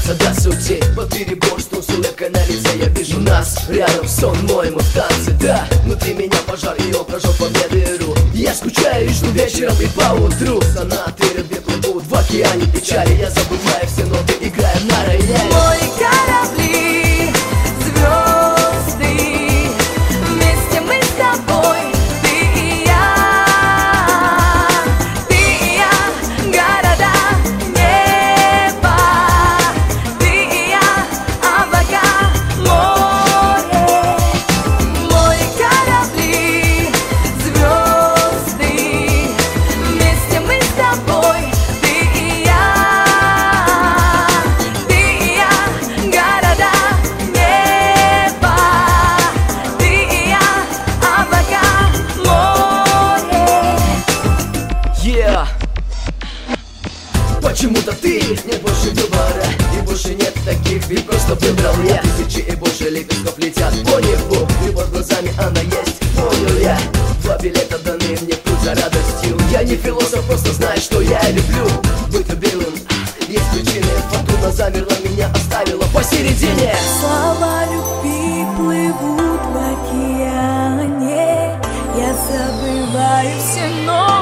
докопаться до сути. Под перебор, что с улыбкой на лице я вижу нас рядом, сон мой, мы в танце, да. Внутри меня пожар, и он прожег по мне дыру. Я скучаю и жду вечером и поутру. Сонаты рыбы плывут в океане печали. Я забываю все ноты, играя на рояле. Мои корабли, звезды, вместе мы с тобой, ты и я, города, небо, ты и я, облака, море. Мои корабли, звезды, вместе мы с тобой, ты и я, города, небо, ты и я, облака, море. Yeah. Почему-то ты не больше выбора, и больше нет таких, ведь просто выбрал я. Тысячи и больше лепестков летят по небу, и под глазами она есть, понял я. Два билета даны мне в путь за радостью. Я не философ, просто знаю, что я люблю быть любимым. Есть причины, фортуна замерла, меня оставила посередине. Слова любви плывут в океане, я забываю все, но